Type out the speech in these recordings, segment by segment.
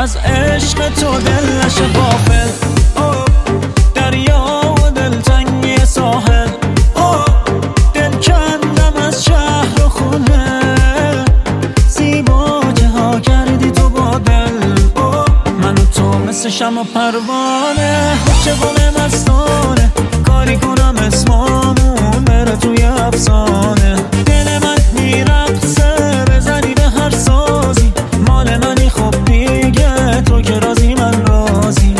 از عشق تو دل نشه غافل. دریا و دلتنگی ساحل، دل کندم از شهر و خونه، زیبا ها کردی تو با دل. من و تو مثل شمع و پروانه، چگونه مستانه کاری کنم اسمامون بره توی افسانه. دل من میرقصه بزنی به هر سازی، مال منی خب دیگه تو که رازی من رازی.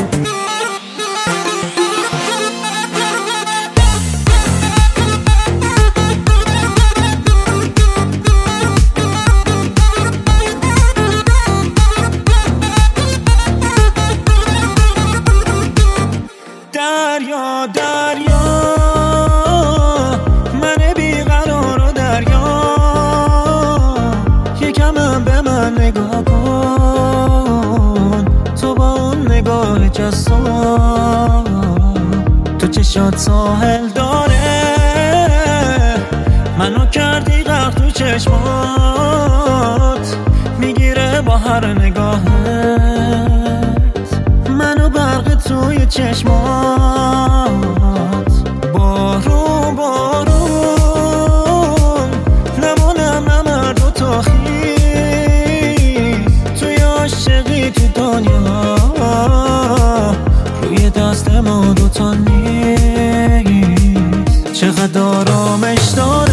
دریا دریا من بیقرار و دریا، یکم به من نگاه کن، تو با اون نگاه جسور، تو چشات ساحل داره، منو کردی غرق تو چشمات، میگیره با هر نگاهت منو برق توی چشمات. بارون بارون نمونم نمرد و تا خیز، توی عاشقی تو دنیا روی دست ما دوتا نیست. چقدر آرامش داری